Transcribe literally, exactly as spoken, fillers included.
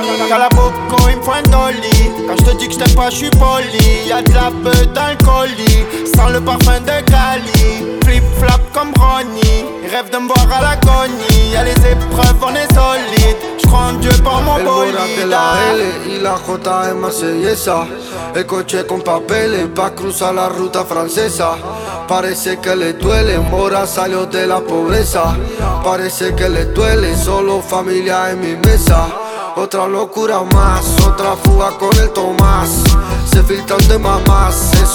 T'as la boco, il me faut un dolly. Quand je te dis que je t'aime pas, je suis poli. Y'a de la beuh dans le colis, sans le parfum de Cali. Flip flap comme Ronnie, ils rêvent de me voir à l'agonie. Y'a les épreuves, on est solide. J'crois en Dieu pour mon bolide. El Mora de la L y la J es marsellesa. El coche con papeles pa' cruzar la ruta francesa. Parece que le duele, Mora salió de la pobreza. Parece que le duele, solo familia en mi mesa. Otra locura más, otra fuga con el Tomás. Se filtran de mamás, se